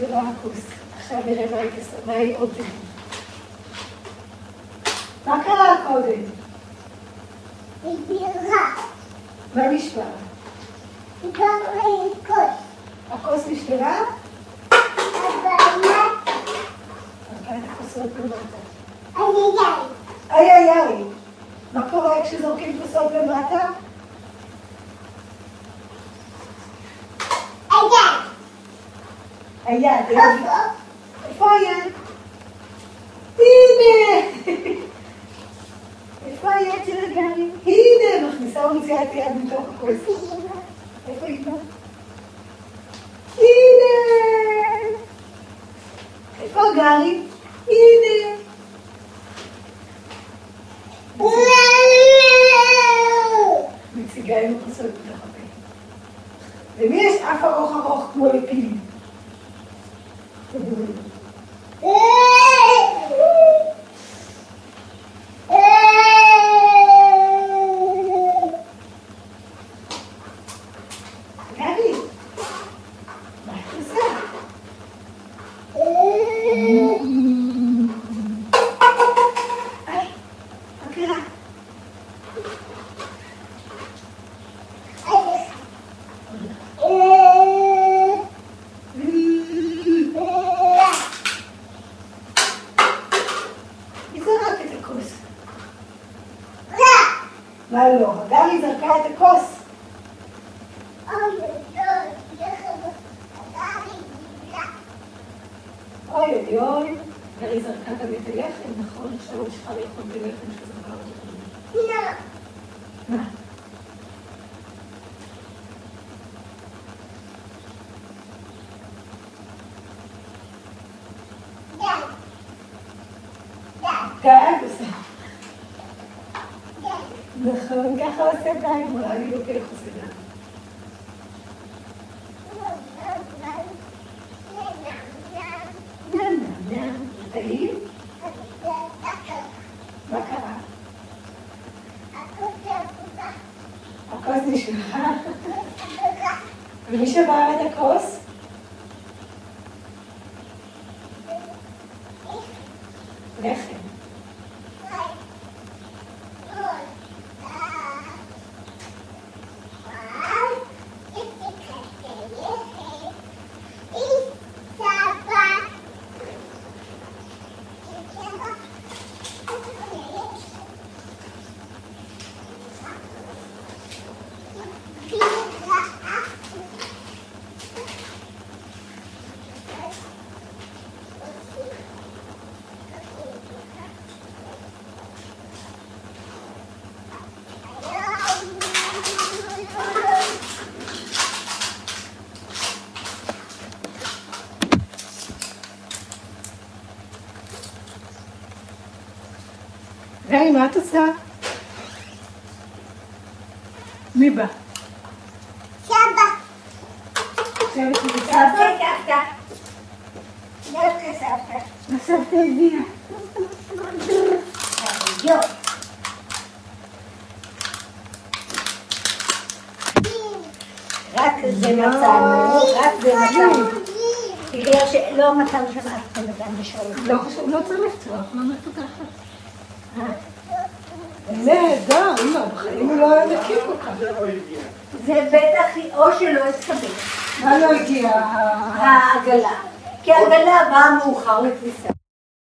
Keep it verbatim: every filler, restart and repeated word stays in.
נשברה הכוס. עכשיו נראה מה היא עושה, מה היא עוד תגיד. מה קרה קודם? נשברה. מה נשבר? נשברה הכוס. הכוס נשברה? אבל ארבעת הכוסות למטה. איי איי איי איי. מה קורה כשזורקים כוסות למטה? היד, היד. איפה היד? הנה! איפה היד של הגרי? הנה! מכניסה ומוציאה את היד מתוך הכוס. איפה היא? הנה! איפה הגרי? הנה! מציגה עם הכוסות בתוך הפה. למי יש אף ארוך ארוך כמו לפילים? גבי, מה את עושה? היי, מה קרה? היא זרק את הכוס. מה לא? הגרי זרקה את הכוס. אוי אוי אוי, גרי זרקה גם את הלחם, נכון? עכשיו יש לך לאכול בלחם שזרקה אותו. לא. מה? גג עושה. נכון, ככה עושה גג, אולי אני לוקח עושה גג. נם נם נם, טעים? מה קרה? הכוס נשברה. ומי שבר את הכוס? לחם. גרי, מה את עושה? מי בא? סבא. סבא שלי סבתא, סבתא? סבתא. דווקא סבתא. מה סבתא הביאה? יו. רק זה מצאנו, רק זה מצאנו. בגלל שלא מצאנו שם אף אחד גם בשלום. לא חשוב, לא צריך לפתוח, לא מפותחת. נהדר, אמא, בחיים הוא לא היה מכיר כל כך. זה בטח או שלא התקבל. מה לא הגיע? העגלה. כי העגלה באה מאוחר לכניסה.